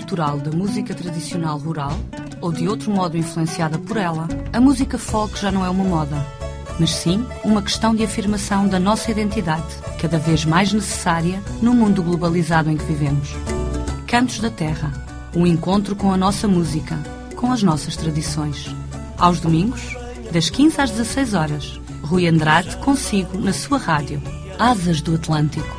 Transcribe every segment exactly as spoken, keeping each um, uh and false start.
cultural da música tradicional rural ou de outro modo influenciada por ela, a música folk já não é uma moda, mas sim uma questão de afirmação da nossa identidade, cada vez mais necessária no mundo globalizado em que vivemos. Cantos da Terra, um encontro com a nossa música, com as nossas tradições. Aos domingos, das quinze às dezasseis horas, Rui Andrade consigo na sua rádio, Asas do Atlântico.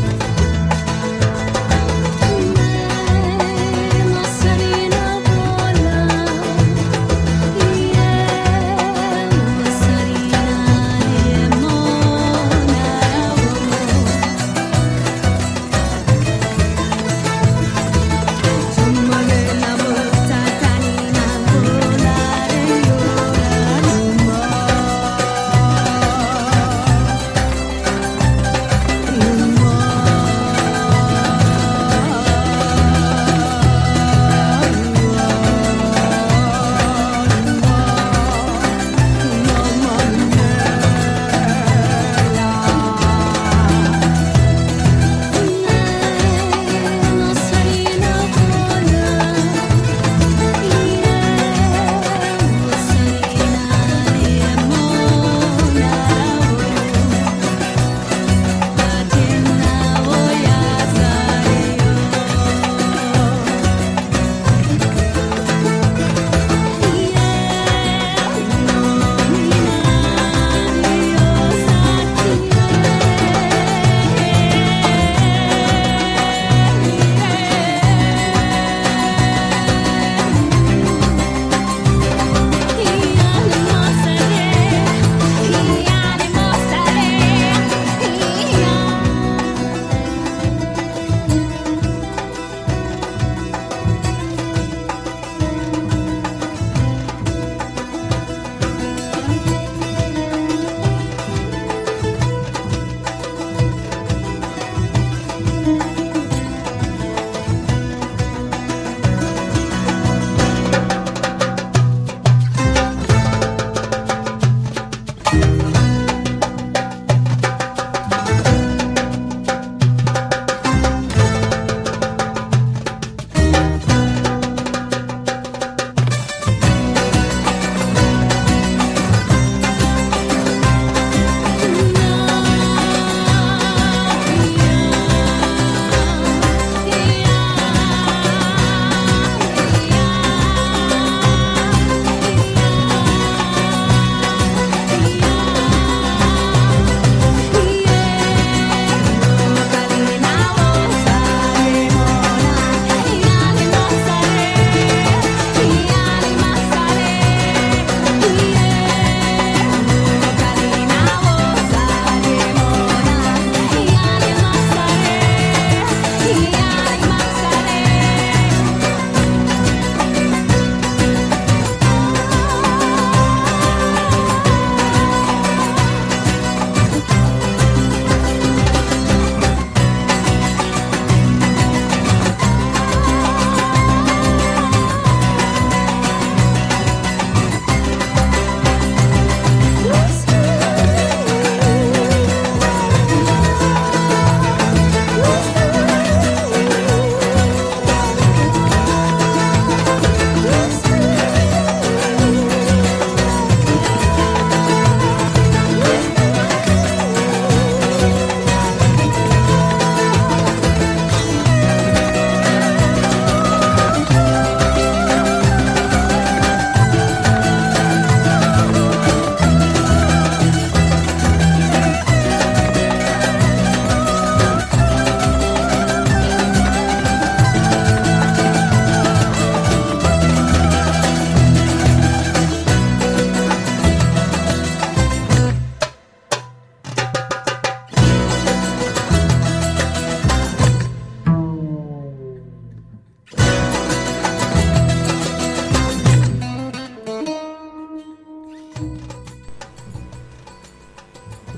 Sarina bola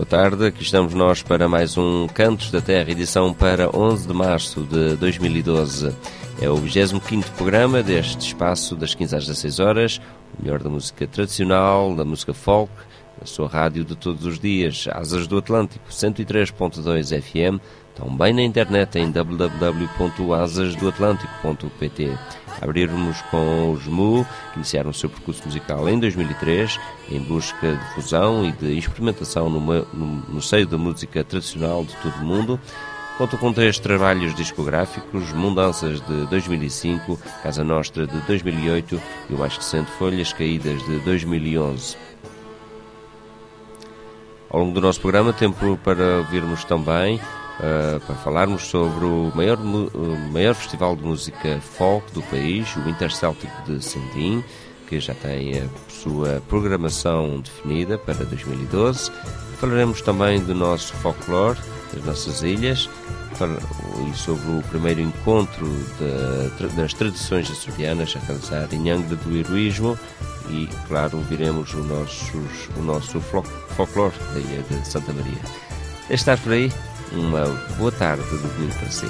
tarde, aqui estamos nós para mais um Cantos da Terra, edição para onze de março de dois mil e doze. É o vigésimo quinto programa deste espaço das quinze às dezasseis horas, o melhor da música tradicional, da música folk, a sua rádio de todos os dias, Asas do Atlântico, cento e três ponto dois F M, também na internet em w w w ponto asas do atlântico ponto p t. Abrirmos com os Mu, que iniciaram o seu percurso musical em dois mil e três, em busca de fusão e de experimentação no, no, no seio da música tradicional de todo o mundo. Contam com três trabalhos discográficos: Mundanças de dois mil e cinco, Casa Nostra de dois mil e oito e o mais recente Folhas Caídas de dois mil e onze. Ao longo do nosso programa, tempo para ouvirmos também, uh, para falarmos sobre o maior, o maior festival de música folk do país, o Intercéltico de Sentim, que já tem a sua programação definida para dois mil e doze. Falaremos também do nosso folclore, das nossas ilhas, e sobre o primeiro encontro de, das tradições açorianas a realizar em Angra do Heroísmo e, claro, ouviremos o nosso, o nosso folclore da ilha de Santa Maria. Deixe estar por aí, uma boa tarde de domingo para si.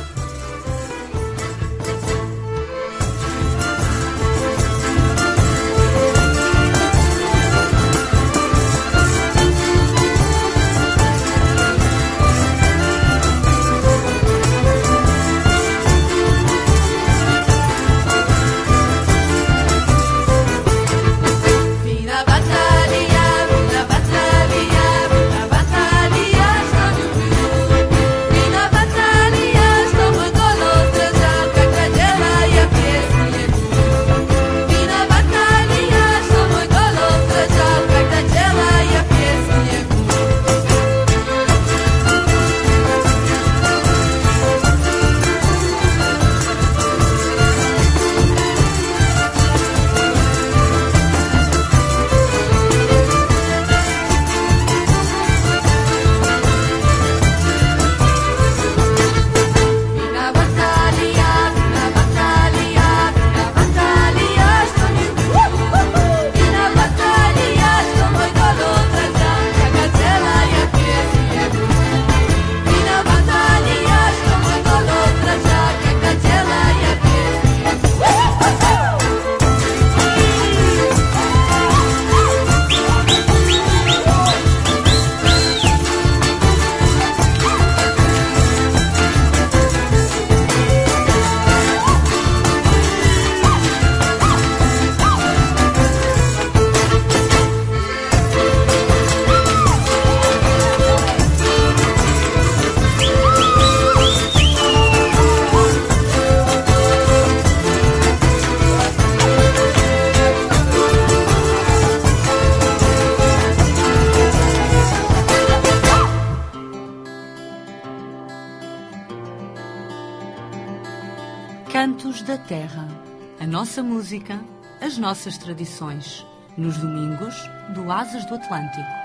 Cantos da Terra. A nossa música, as nossas tradições. Nos domingos, do Asas do Atlântico.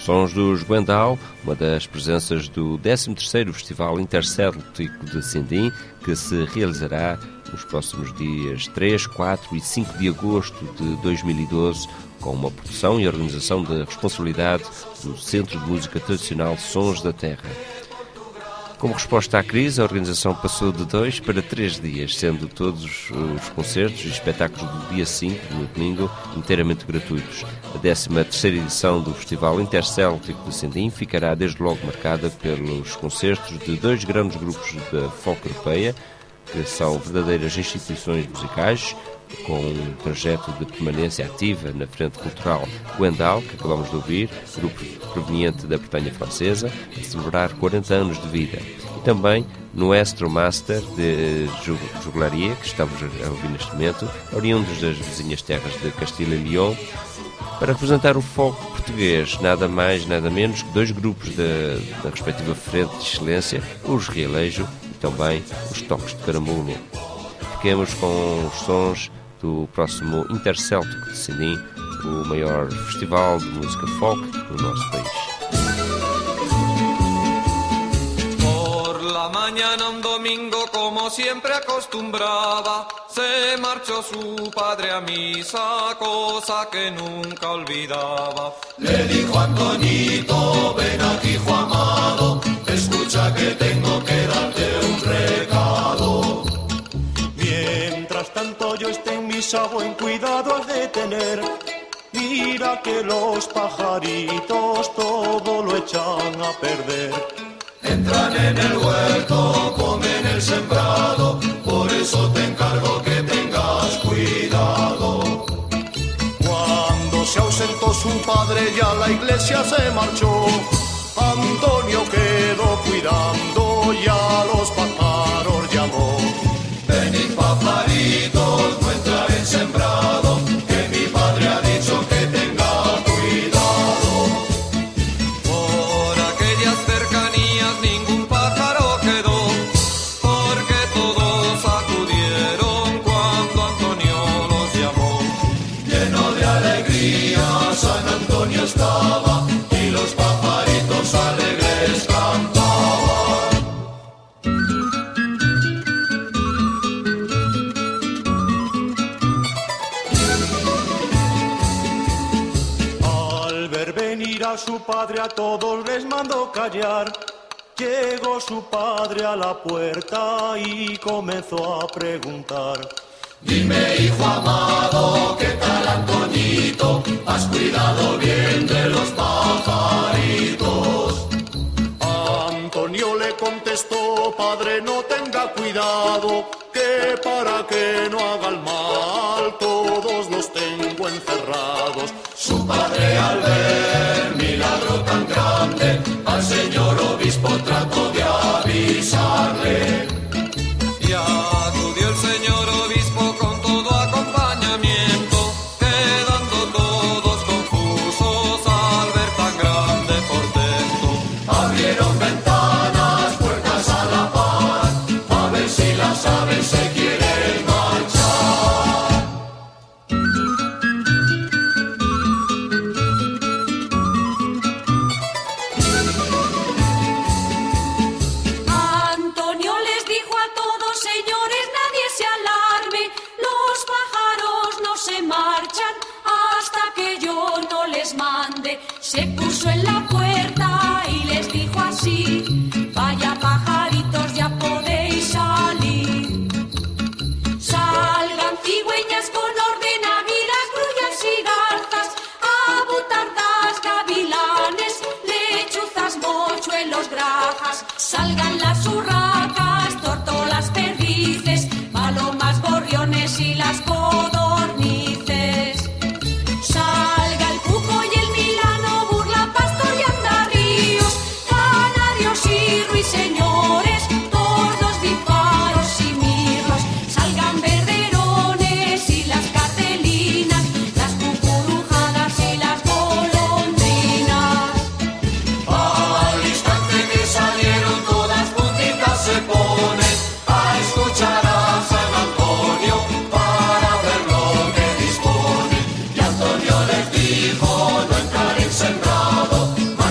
Sons dos Guendal, uma das presenças do décimo terceiro Festival Intercéltico de Sindim, que se realizará nos próximos dias três, quatro e cinco de agosto de dois mil e doze, com uma produção e organização de responsabilidade do Centro de Música Tradicional Sons da Terra. Como resposta à crise, a organização passou de dois para três dias, sendo todos os concertos e espetáculos do dia cinco, no domingo, inteiramente gratuitos. A décima terceira edição do Festival Intercéltico de Sindim ficará desde logo marcada pelos concertos de dois grandes grupos da folk europeia, que são verdadeiras instituições musicais, com um trajeto de permanência ativa na frente cultural Guendal, que acabamos de ouvir, grupo proveniente da Bretanha Francesa, a celebrar quarenta anos de vida. E também no Estro Master de Juglaria, que estamos a ouvir neste momento, oriundos das vizinhas terras de Castilha e León, para representar o folk português, nada mais, nada menos que dois grupos da, da respectiva frente de excelência, os Realejo e também os Toques de Caramulo. Fiquemos com os sons do próximo Intercéltico de Sindim, o maior festival de música folk do nosso país. Por la mañana un domingo, como siempre acostumbraba, se marchó su padre a misa, cosa que nunca olvidaba. Le dijo Antoñito, ven aquí, hijo amado, escucha que tengo que darte un recado. Mientras tanto yo esté en misa, buen cuidado has de tener. Mira que los pajaritos todo lo echan a perder. Entran en el huerto, comen el sembrado, por eso te encargo que tengas cuidado. Cuando se ausentó su padre y a la iglesia se marchó, Antonio quedó cuidando y a los pájaros llamó. Venid pajaritos, no entrar en sembrado, que mi padre ha dicho que tenga cuidado. Por aquellas cercanías ningún pájaro quedó, porque todos acudieron cuando Antonio los llamó. Lleno de alegría San Antonio estaba y los pajaritos alegres cantaban. A su padre a todos les mandó callar. Llegó su padre a la puerta y comenzó a preguntar. Dime, hijo amado, ¿qué tal Antoñito? ¿Has cuidado bien de los pajaritos? Antonio le contestó, padre, no tenga cuidado, que para que no haga el mal, todos los tengo encerrados. Su padre al ver milagro tan grande, al señor obispo trató de avisarle. Y acudió el señor obispo con todo acompañamiento, quedando todos confusos al ver tan grande portento. Abrieron ventanas, puertas a la par, a ver si las aves se quieren marchar. Antonio les dijo a todos, señores, nadie se alarme, los pájaros no se marchan hasta que yo no les mande. Se puso en la puerta y les dijo así, vaya pajaritos, ya podéis salir. Salgan cigüeñas con orden, águilas, grullas y garzas, abutardas, gavilanes, lechuzas, mochuelos, grajas. Salgan las urracas, tórtolas, perdices, palomas, gorriones y las codornices. Salga el cuco y el milano, burla, pastor y andarríos, canarios y ruiseñores, tordos, bífaros y mirlos. Salgan verderones y las cartelinas, las cucurujadas y las golondrinas. Al instante que salieron todas puntitas se ponen a escuchar a San Antonio para ver lo que dispone. Y Antonio les dijo no entrar en sembrado,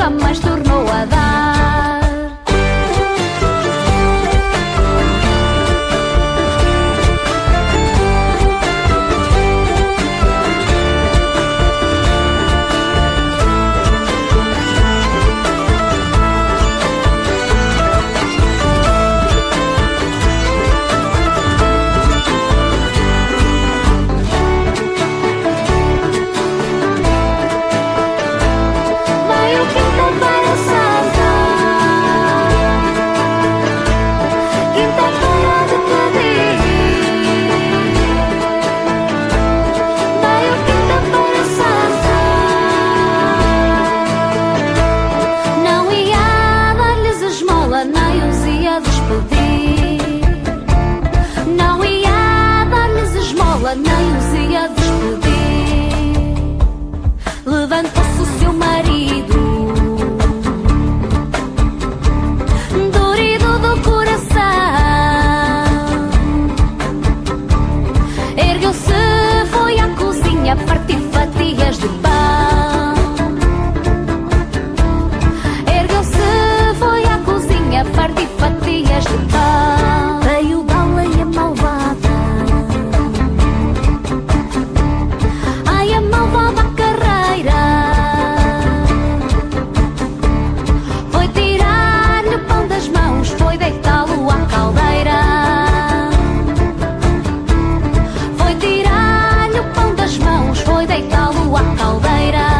nunca mais tornou a dar. Nem os ia despedir. Levantou-se o seu marido, dorido do coração, ergueu-se, foi à cozinha partir fatias de pão. Ergueu-se, foi à cozinha partir fatias de pão. Veio baleia malvada, a malvada carreira, foi tirar-lhe o pão das mãos, foi deitá-lo à caldeira. Foi tirar-lhe o pão das mãos, foi deitá-lo à caldeira.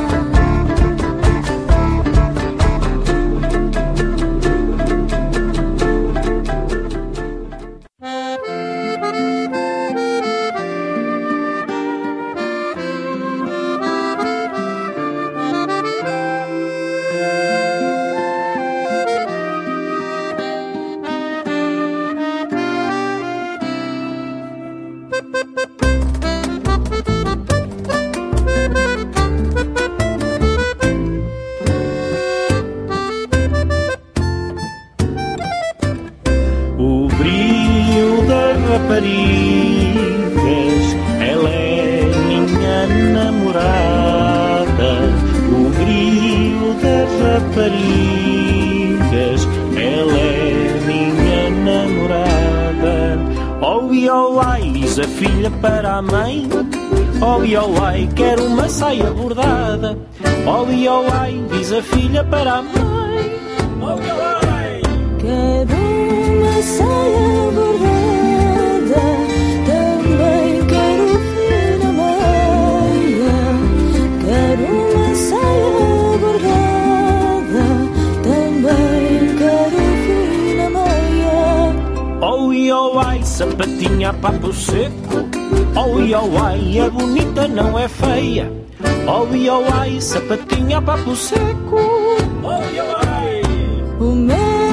Diz a filha para a mãe: oh, oh, ai, quero uma saia bordada. Oh, oh, ai, diz a filha para a mãe: oh, oh, ai, quero uma saia bordada. Também quero fina meia. Quero uma saia bordada. Também quero fina meia. Oh, oh, ai, sapatinha a papo seco. Oh, oh, ai, é bonita, não é feia. Oh, oh, ai, sapatinha a papo seco. Oh, oh, ai, o meu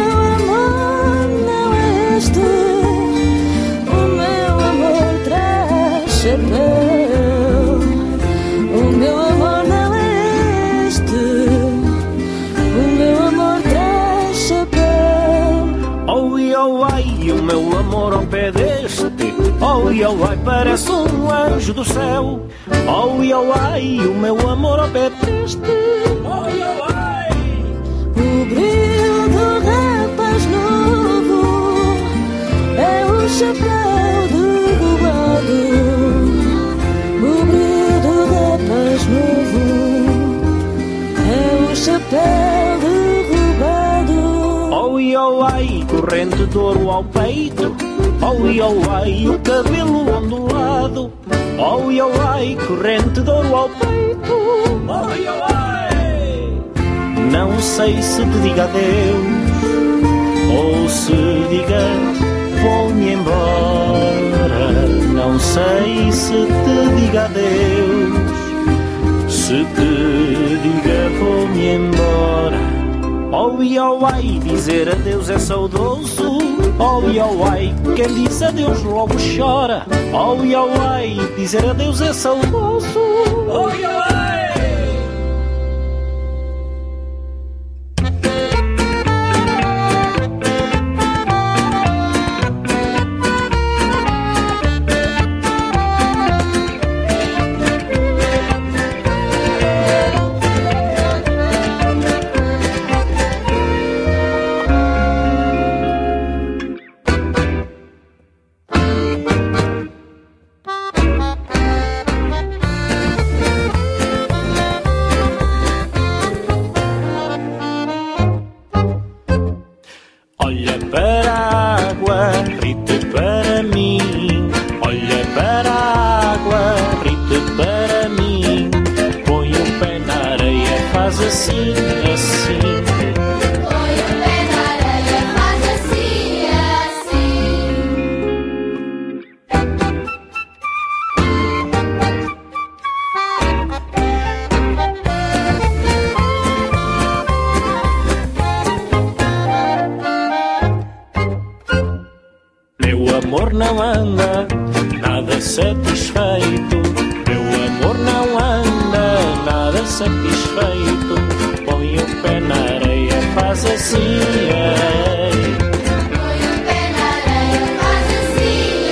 amor não é este. O meu amor traz chapéu. O meu amor não é este. O meu amor traz chapéu. Oh, oh, ai, o meu amor ao pé deste. Oh, oh, ai, parece um anjo do céu. Oh, oh, ai, o meu amor ao pé deste. Oh, oh, ai, o brilho do rapaz novo é o chapéu derrubado. O brilho do rapaz novo é o chapéu derrubado. Oh, oh, ai, corrente de ouro ao peito. Oh, oh, ai, o cabelo ondulado. Oh, oh, ai, corrente de ouro ao peito. Oh, oh, ai, não sei se te diga adeus ou se diga vou-me embora. Não sei se te diga adeus, se te diga vou-me embora. Oh, oh, ai, dizer adeus é saudoso. Oh, oh, ai, quem diz adeus logo chora. Oh, oh, ai, dizer adeus é saudoso. Oh, oh, ai. faz assim, assim. Põe o pé na areia, faz assim, assim. Meu amor não anda nada satisfeito. Meu amor não anda nada satisfeito. Põe o pé na areia, faz assim, ei. Põe o pé na areia, faz assim,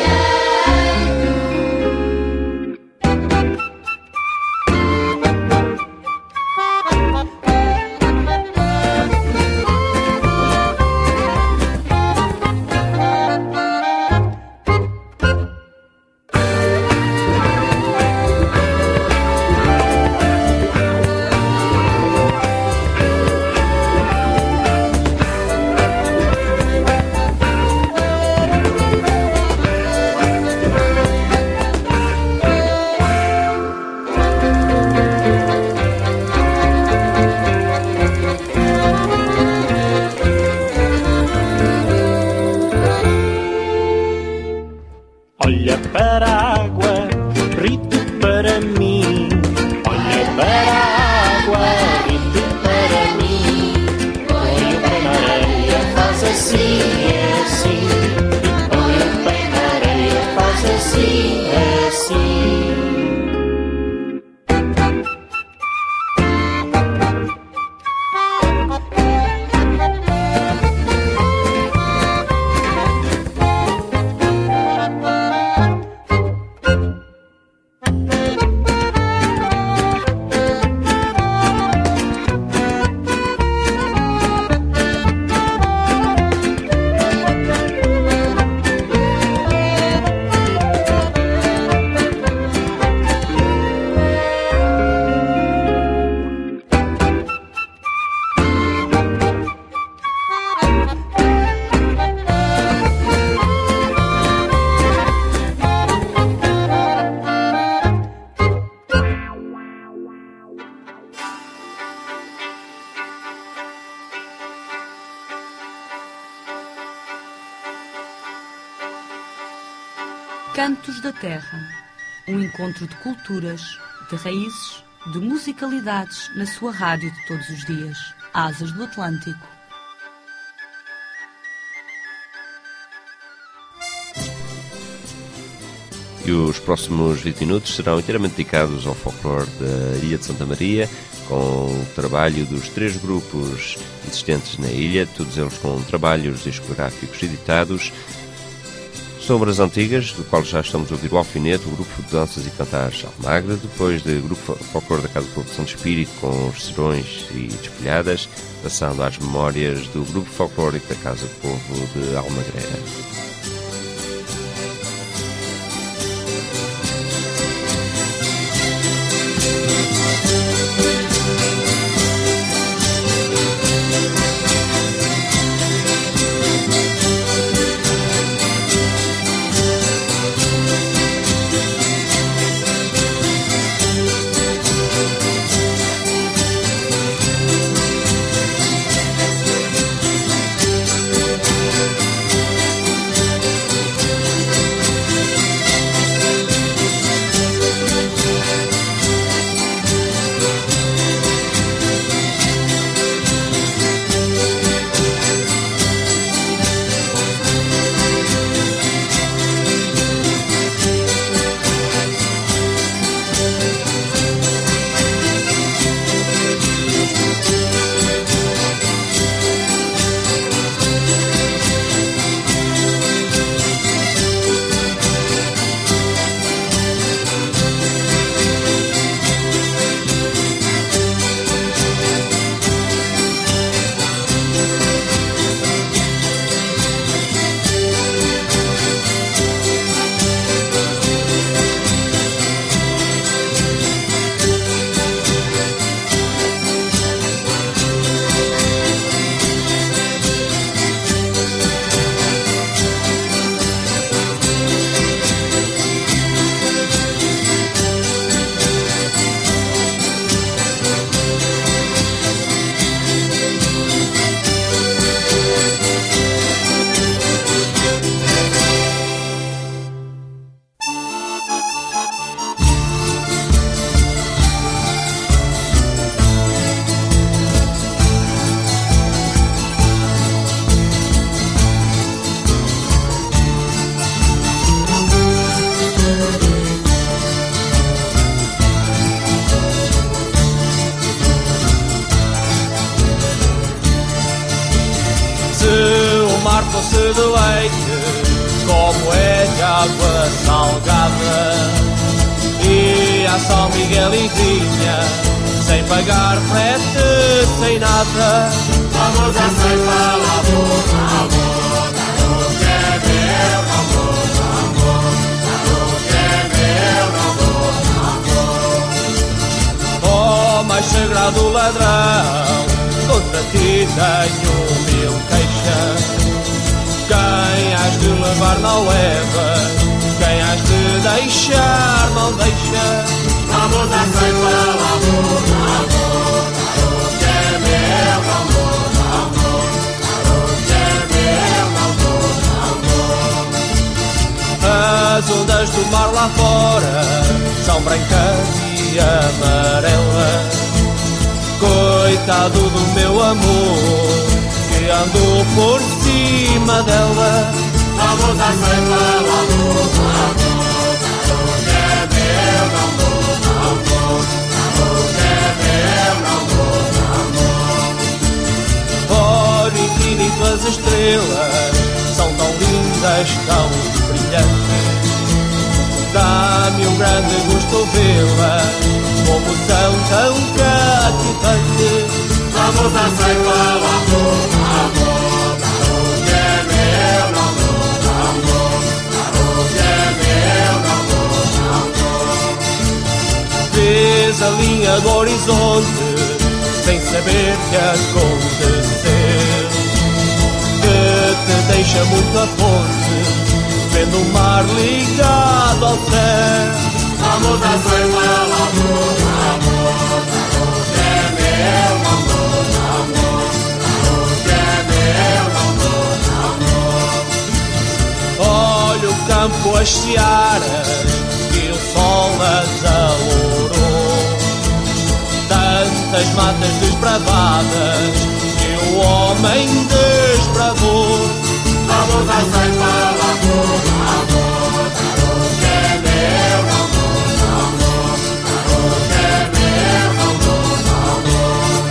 Olha para a água, rito para mim. Olha para a água, rito para mim. Põe o pé na areia, faz assim, assim. Põe o pé na areia, faz assim, assim. Cantos da Terra, um encontro de culturas, de raízes, de musicalidades na sua rádio de todos os dias. Asas do Atlântico. E os próximos vinte minutos serão inteiramente dedicados ao folclore da Ilha de Santa Maria, com o trabalho dos três grupos existentes na ilha, todos eles com trabalhos discográficos editados. Sobre as antigas, do qual já estamos a ouvir o Alfinete, o grupo de danças e cantares Almagre, depois do grupo folclore da Casa do Povo de Santo Espírito, com os serões e desfolhadas, passando às memórias do grupo folclórico da Casa do Povo de Almagreira. doce de leite, como é de água salgada. E a São Miguel e vinha, sem pagar frete, sem nada. Vamos a Ceiba, amor, amor, amor, que é meu amor, amor, amor, que é meu amor, amor. Oh, mais sagrado ladrão, contra ti tenho mil queixas. Quem has de levar não leva, quem has de deixar não deixa. Vamos a Ceiba, amor, amor, amor, que é meu amor, amor, amor, que é meu amor, amor. As ondas do mar lá fora são brancas e amarelas. Coitado do meu amor, que andou por cima dela. Vamos a Ceiba, amor, amor, amor, que é meu amor, amor, amor, que é meu amor, amor. Olha, infinito as estrelas são tão lindas, tão brilhantes. Dá-me um grande gosto vê-las, como são tão cativantes. Vamos a Ceiba, amor, amor, amor, que é meu amor, amor, amor, que é meu amor, amor. Vês a linha do horizonte, sem saber que aconteceu, que te deixa muito a ponte, vendo o mar ligado ao céu. Vamos a Ceiba, amor, amor, amor, que é meu amor, amor, amor, que é meu amor, amor. Olha o campo, as searas, e o sol as alourou. Tantas matas desbravadas, que o homem desbravou. Vamos a Ceiba, amor, amor, amor, que é meu amor, amor, amor, que é meu amor, amor.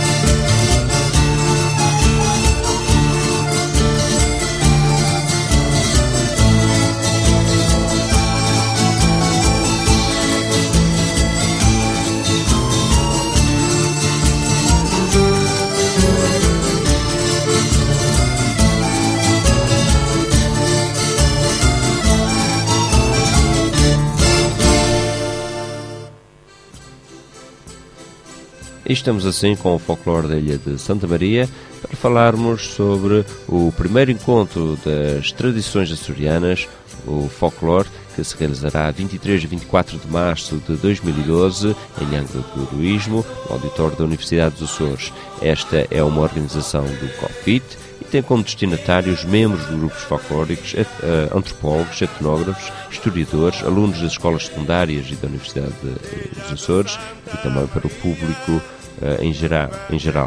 E estamos assim com o folclore da Ilha de Santa Maria para falarmos sobre o primeiro encontro das tradições açorianas, o folclore, que se realizará vinte e três e vinte e quatro de março de dois mil e doze em Angra do Heroísmo, no auditório da Universidade dos Açores. Esta é uma organização do COFIT e tem como destinatários membros de grupos folclóricos, antropólogos, etnógrafos, historiadores, alunos das escolas secundárias e da Universidade dos Açores e também para o público em geral. Em geral.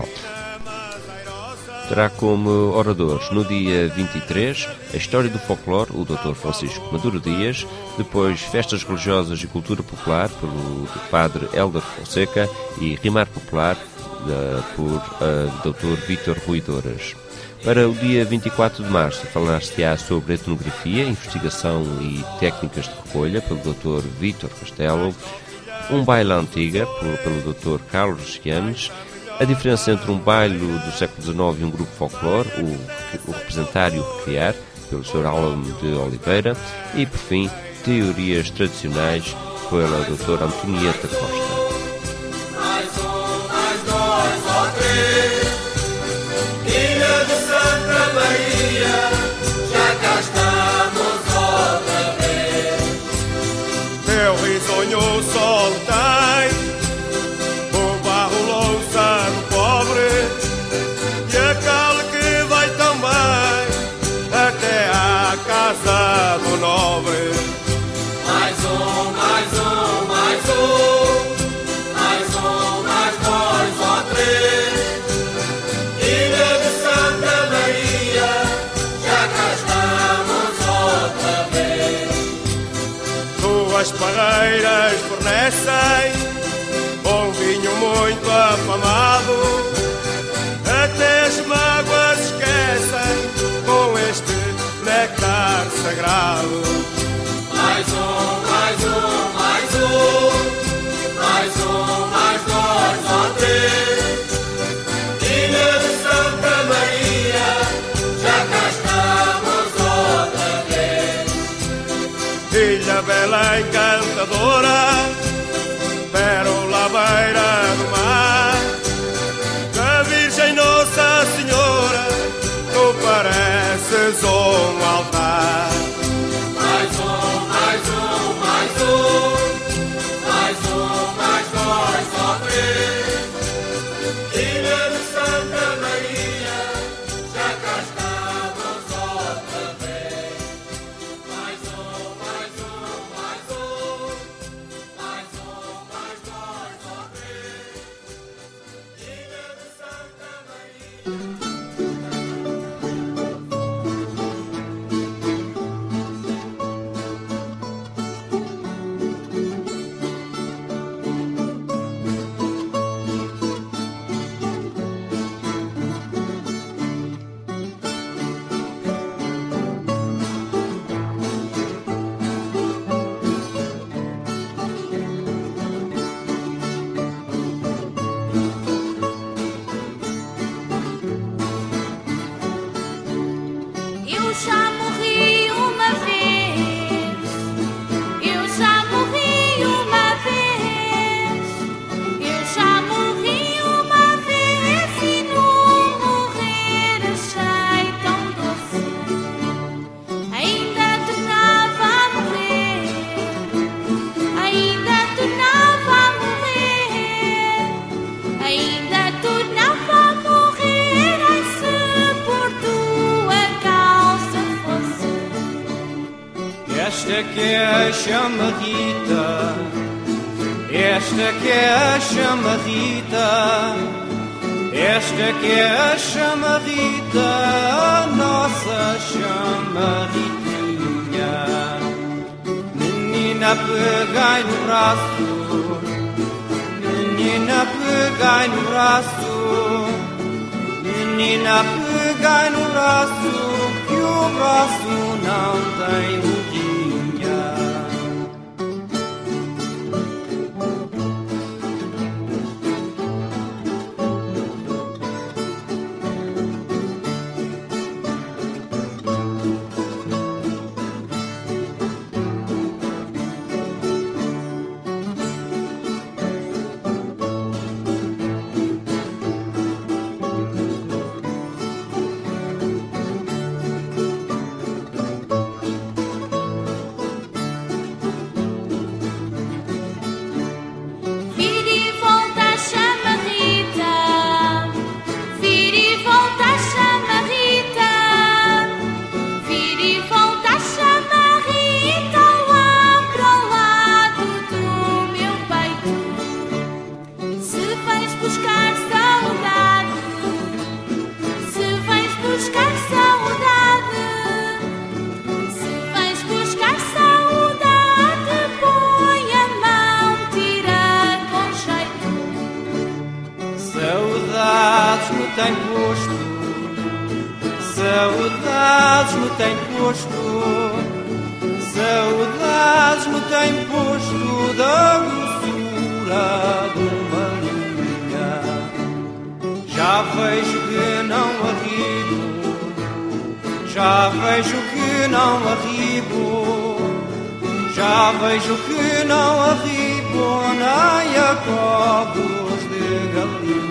Terá como oradores no dia vinte e três a História do Folclore, o doutor Francisco Maduro Dias, depois Festas Religiosas e Cultura Popular, pelo padre Hélder Fonseca, e Rimar Popular, da, por uh, doutor Vítor Ruidoras. Para o dia vinte e quatro de março falar-se-á sobre etnografia, investigação e técnicas de recolha, pelo doutor Vítor Castelo, um baile antiga, por, pelo doutor Carlos Gianes, a diferença entre um baile do século dezenove e um grupo folclore, o, o representar e o recriar, pelo senhor Alan de Oliveira, e, por fim, teorias tradicionais, pela doutora Antonieta Costa. Mais um, mais dois ou três, Ilha de Santa Maria, já cá estamos outra vez. Meu risonho sol tem, o barro louça do pobre, e a cal que vai também até à casa do nobre. Mais um, mais um, mais um, mais um, mais dois ou três, Ilha de Santa Maria, já cá estamos outra vez. Duas parreiras fornecem um vinho muito afamado, até as mágoas esquecem com este encantadora, pérola à beira do mar, da Virgem Nossa Senhora, tu pareces um altar. Mais um, mais um, mais um, mais um, mais dois ou três. Ilha de Santa Maria, já cá estamos outra vez. Mais um, mais um, mais um, mais um, mais dois ou três. Ilha de Santa Maria. Eu já morri uma vez, eu já morri uma vez, eu já morri uma vez e no morrer achei tão doce. Ainda tornava a morrer, ainda tornava a morrer, ainda tornava a morrer, ai se por tua causa fosse. Esta que é a chamarrita, esta que é a chamarrita, esta que é a chamarrita, a nossa chamarritinha. Menina, pegai no braço, menina, pegai no braço, menina, pegai no braço, que o braço não tem boquinha. Vira e volta a chamarrita, vira e volta a chamarrita, vira e volta a chamarrita lá para o lado do meu peito. Se vais buscar saudade, se vais buscar saudade, se vais buscar saudade, põe a mão, tira com jeito. Saudades me tem posto, saudades me tem posto, saudades me tem posto da doçura de uma linha. Já vejo que não arribo, já vejo que não arribo, já vejo que não arribo, nem a cobos de galinha.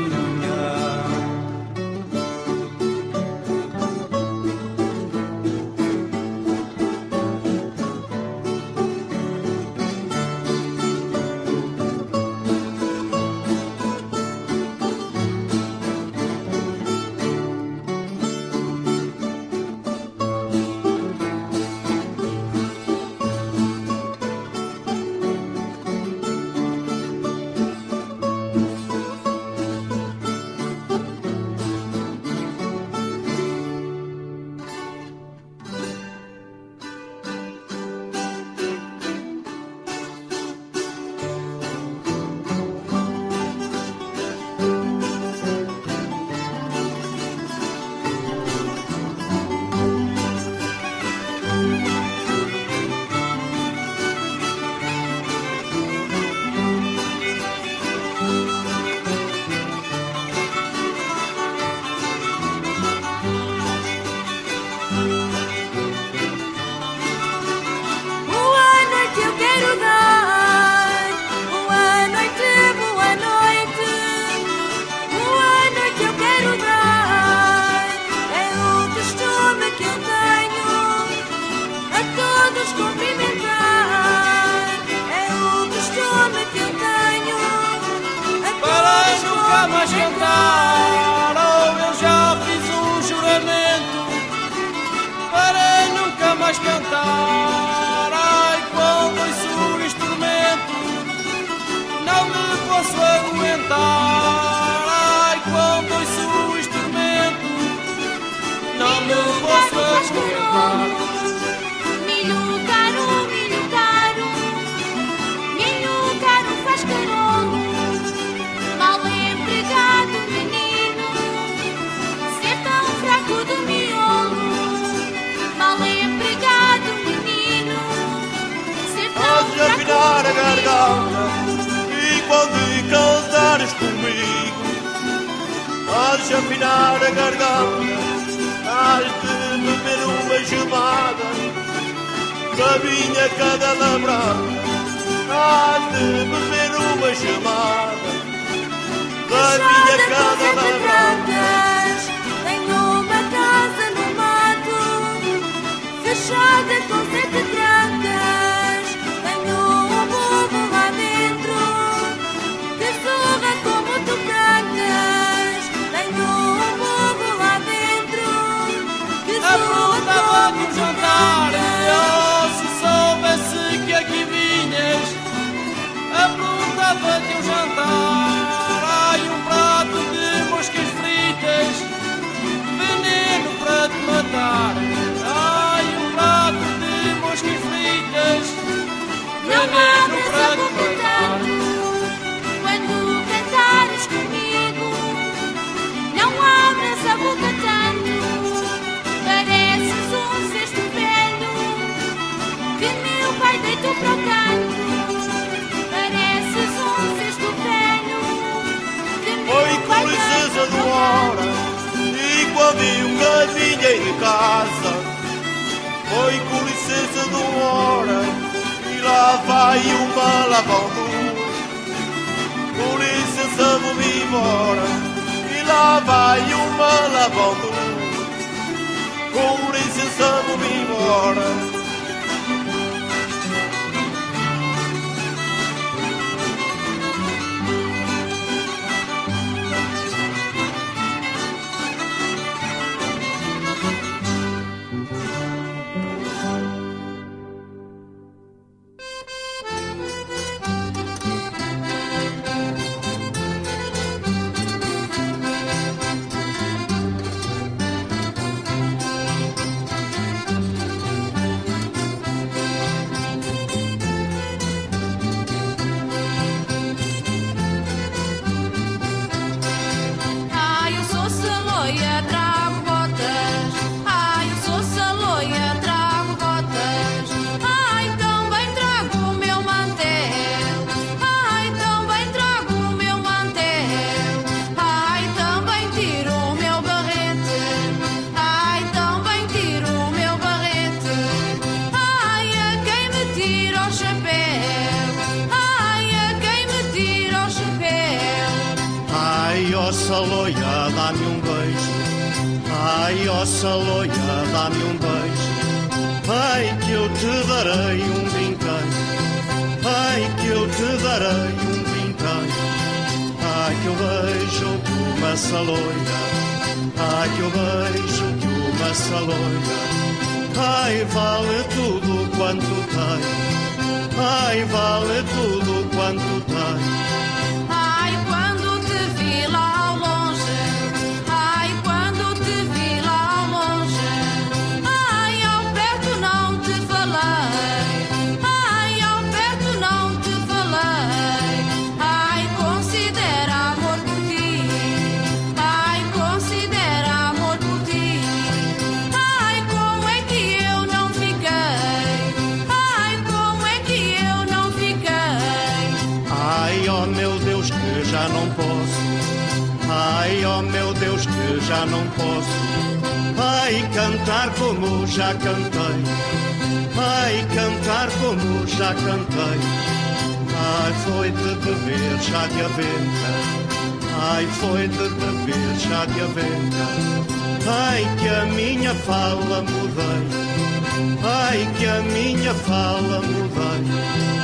afinar a garganta e quando cantares comigo, has de afinar a garganta, has de beber uma gemada da minha cadela branca, has de beber uma gemada da minha cadela branca. Tenho uma casa no mato, fechada com sete trancas. Tenho um bobo lá dentro, que sorra como tu cantas. Tenho um bobo lá dentro, que sorra como tu cantas. Oh, se soubesse que aqui vinhas, aprontava-te um jantar. Ai, um prato de moscas fritas, veneno para te matar. Ai, um prato de moscas fritas, veneno para te matar. Quando cantares comigo, não abras a boca tanto. Pareces um cesto velho que meu pai deitou para o canto. Pareces um cesto velho que meu Oi, pai com deitou licença para do o hora, canto. e quando eu caminhei de casa, foi com licença do hora, e lá vai uma lavandura. Com licença vou-me embora, e lá vai uma lavandura. Com licença vou-me embora. Ai, eu sou saloia, trago botas. Ai, eu sou saloia, trago botas. Ai, também trago o meu mantel. Ai, também trago o meu mantel. Ai, também tiro o meu barrete. Ai, também tiro o meu barrete. Ai, a quem me tira o chapéu. Ai, a quem me tira o chapéu. Ai, ó Saloia, dá-me um beijo. Ai, ó Saloia, dá-me um beijo. Ai, que eu te darei um brinquedo. Ai, que eu te darei um brinquedo. Ai, que eu beijo que uma Saloia. Ai, que eu beijo que uma Saloia. Ai, vale tudo quanto tem. Ai, vale tudo quanto tem. Ai, quando te vi lá ao longe. Ai, quando te vi lá ao longe. Ai, ao perto não te falei. Ai, ao perto não te falei. Ai, considera amor por ti. Ai, considera amor por ti. Ai, como é que eu não fiquei? Ai, como é que eu não fiquei? Ai, ó meu Deus, que já não posso. Ai, ó meu Deus, que já não posso. Ai, cantar como já cantei. Ai, cantar como já cantei. Ai, foi de beber já de aventa. Ai, foi de beber já de aventa. Ai, que a minha fala mudei. Ai, que a minha fala mudei.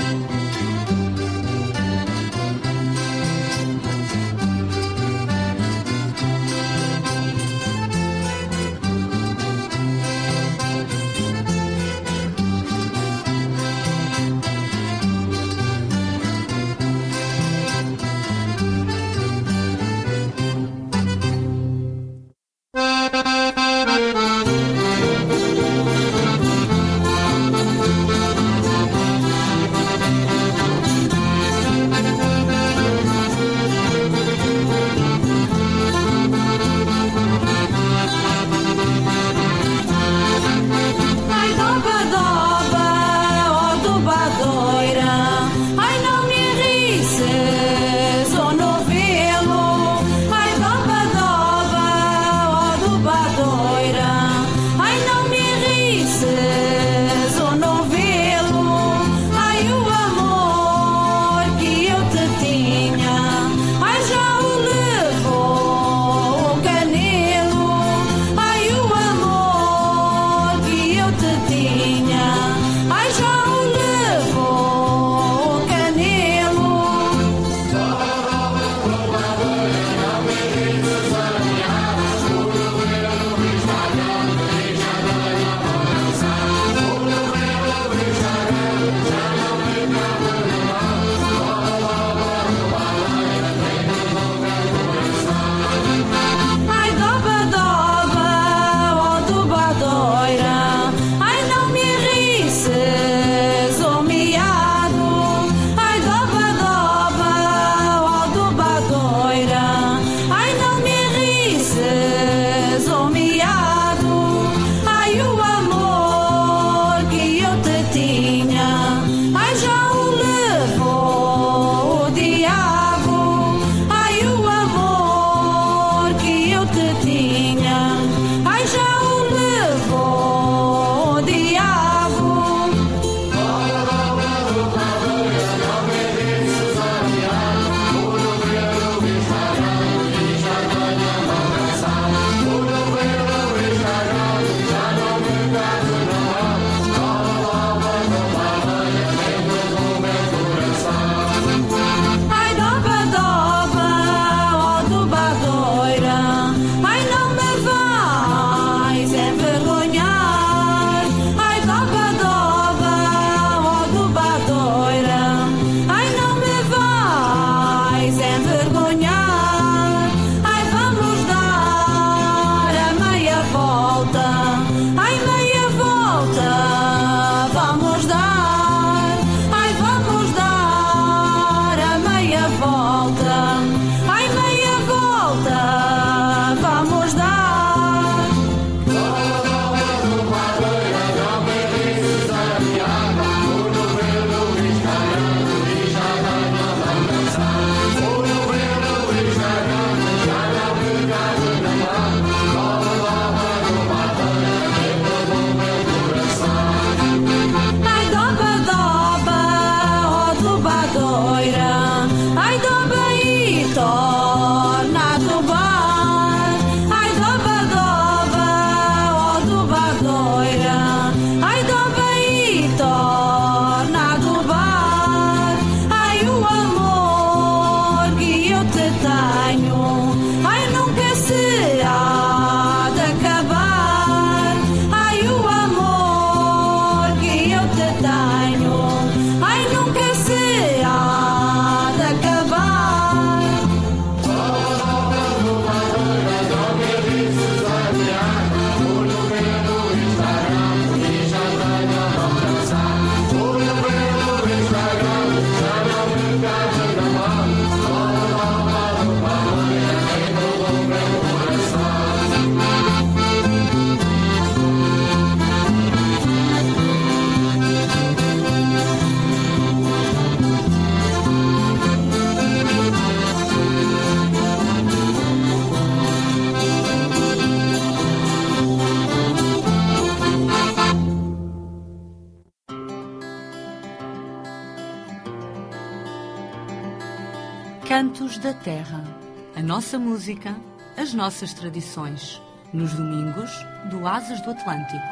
Cantos da Terra. A nossa música, as nossas tradições. Nos domingos, do Asas do Atlântico.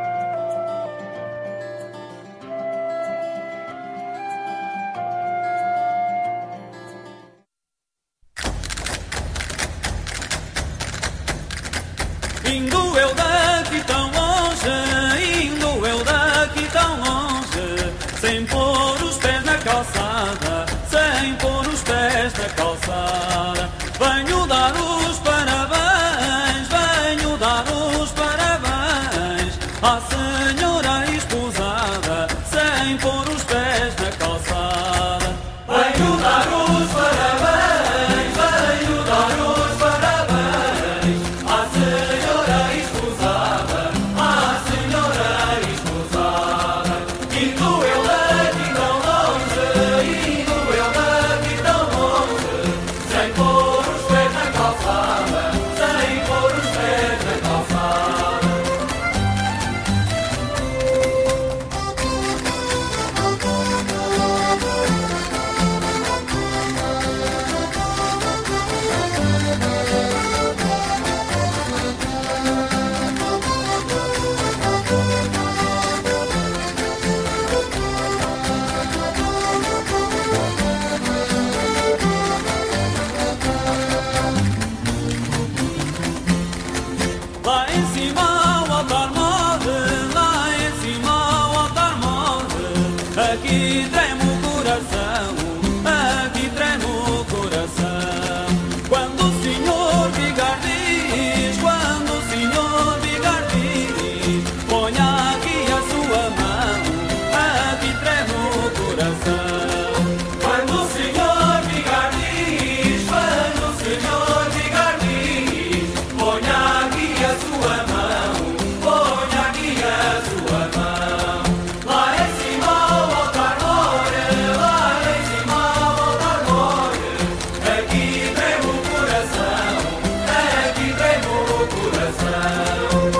Indo eu daqui tão longe, indo eu daqui tão longe, sem pôr os pés na calçada, sem pôr os pés na calçada. Venho dar os parabéns, venho dar os parabéns à senhora esposada, sem pôr os pés na calçada. Venho dar os parabéns, venho dar os parabéns à senhora esposada, à senhora esposada. Indo eu daqui tão longe, indo eu daqui tão longe, sem pôr os pés na calçada, sem pôr os pés na calçada. Lá em cima o altar morre, lá em cima o altar morre, aqui treme o coração, aqui treme o coração. Quando o senhor Vigar diz, quando o senhor Vigar diz, ponha aqui a sua mão, aqui treme o coração. Quando o senhor Vigar diz, quando o senhor Vigar diz, ponha aqui a sua mão, ponha aqui a sua mão. Lá em cima o altar morre, lá em cima o altar morre, aqui treme o coração, aqui treme o coração.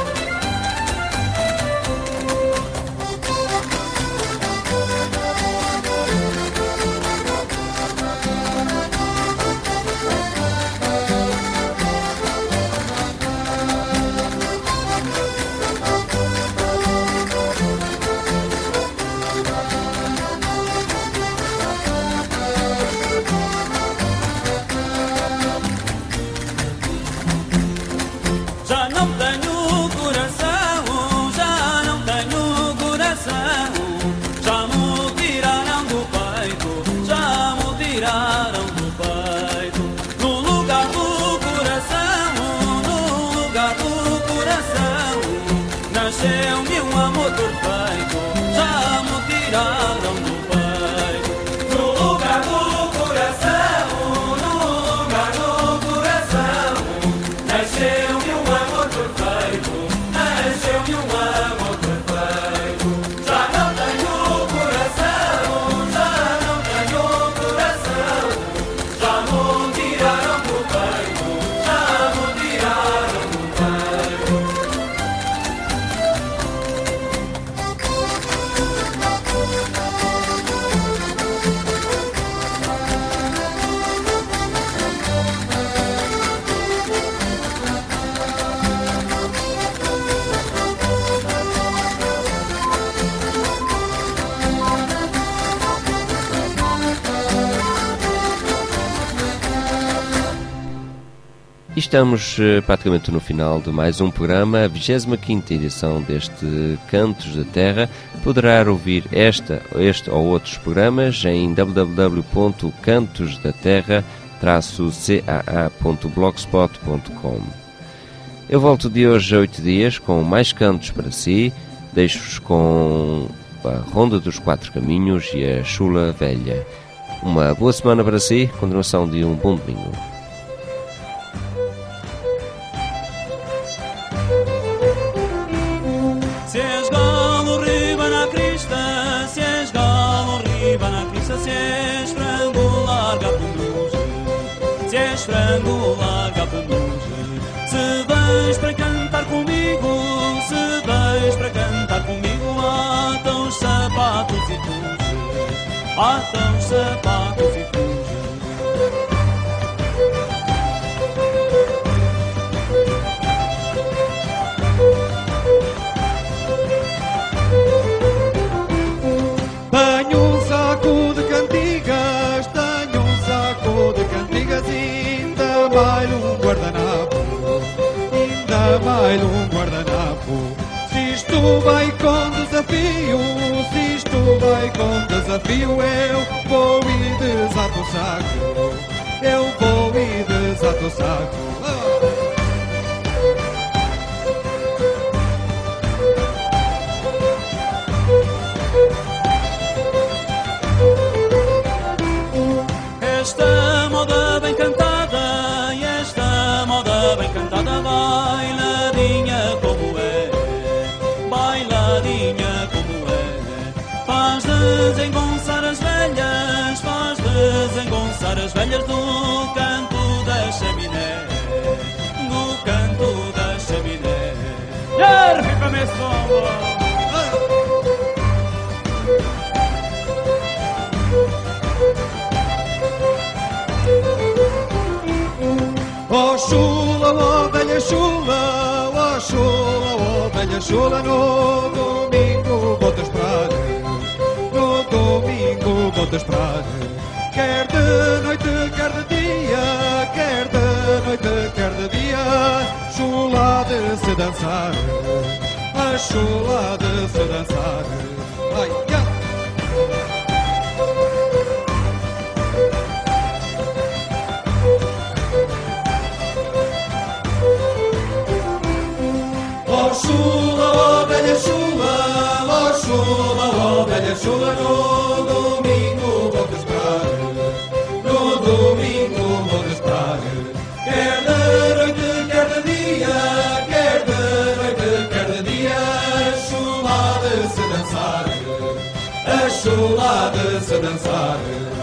Já não tenho coração, já não tenho coração, já me tiraram do peito, já me tiraram do peito. No lugar do coração, no lugar do coração, nasceu-me um amor perfeito, já me tiraram do peito. No lugar do coração, no lugar do coração, nasceu-me um amor perfeito, nasceu-me um amor perfeito. Já não tenho coração, já não tenho coração, já me tiraram do peito, já me tiraram do peito. E estamos eh, praticamente no final de mais um programa, a vigésima quinta edição deste Cantos da Terra. Poderá ouvir esta, este ou outros programas em w w w ponto cantos da terra traço c a a ponto blogspot ponto com. Eu volto de hoje a oito dias com mais cantos para si. Deixo-vos com a Ronda dos Quatro Caminhos e a Chula Velha. Uma boa semana para si, continuação de um bom domingo. Se és galo, riba na crista, se és galo, riba na crista, se és frango, larga a penugem, se és frango, larga a penugem. Se vens para cantar comigo, se vens para cantar comigo, ata os sapatos e fuge, ata os sapatos e fuge. trabalho um guardanapo. Se isto vai com desafio, se isto vai com desafio, eu vou e desato o saco, eu vou e desato o saco. Oh! Esta moda bem cantada, e esta moda bem cantada, bailadinha como é, bailadinha como é, faz desengonçar as velhas, faz desengonçar as velhas do canto da chaminé, do canto da chaminé. Já recomeçou! Oh chula, oh velha chula, oh chula, oh velha chula, no domingo vou te esperar, no domingo vou te esperar. Quer de noite, quer de dia, quer de noite, quer de dia, chula de se dançar, a chula de se dançar. Ai, yeah. Oh chula, oh velha chula, oh chula, oh velha chula, no domingo vou te esperar, no domingo vou te esperar. Quer de noite, quer de dia, quer de noite, quer de dia, chula de se dançar, a chula de se dançar.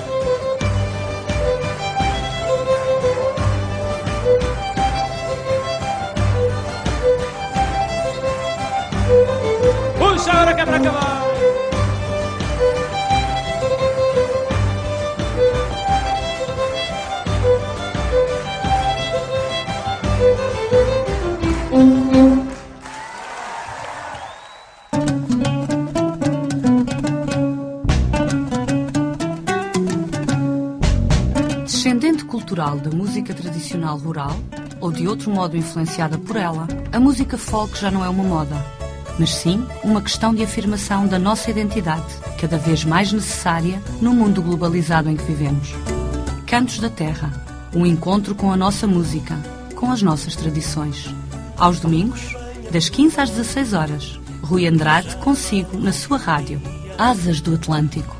Puxa, agora que é para acabar! Descendente cultural da música tradicional rural, ou de outro modo influenciada por ela, a música folk já não é uma moda, mas sim uma questão de afirmação da nossa identidade, cada vez mais necessária no mundo globalizado em que vivemos. Cantos da Terra, um encontro com a nossa música, com as nossas tradições. Aos domingos, das quinze às dezasseis horas, Rui Andrade consigo na sua rádio, Asas do Atlântico.